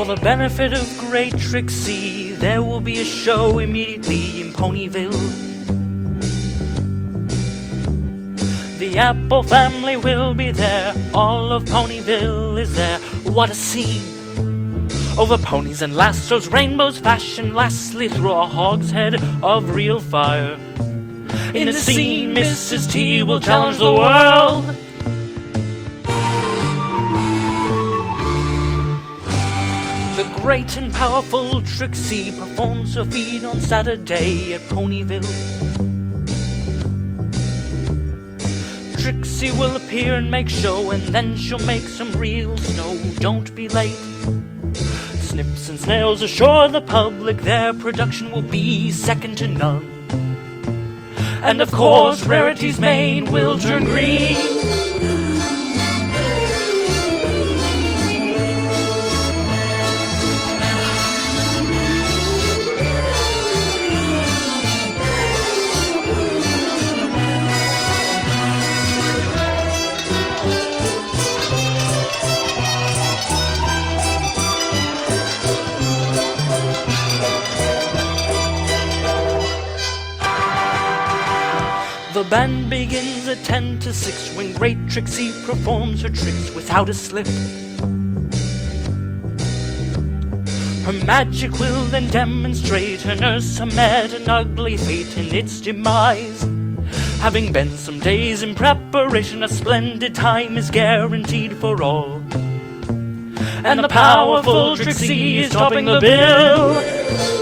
the benefit of great Trixie, there will be a show immediately in Ponyville. The Apple family will be there, all of Ponyville is there. What a scene! Over ponies and lassos, rainbows fashion lastly through a hogshead of real fire. In a scene, Mrs. T will challenge the world. The great and powerful Trixie performs her feat on Saturday at Ponyville. Trixie will appear and make show, and then she'll make some real snow. Don't be late. Snips and snails assure the public their production will be second to none. And of course, Rarity's mane will turn green. The band begins at 10 to 6 when great Trixie performs her tricks without a slip. Her magic will then demonstrate her nurse met an ugly fate in its demise. Having been some days in preparation, a splendid time is guaranteed for all. And the powerful Trixie is topping the bill.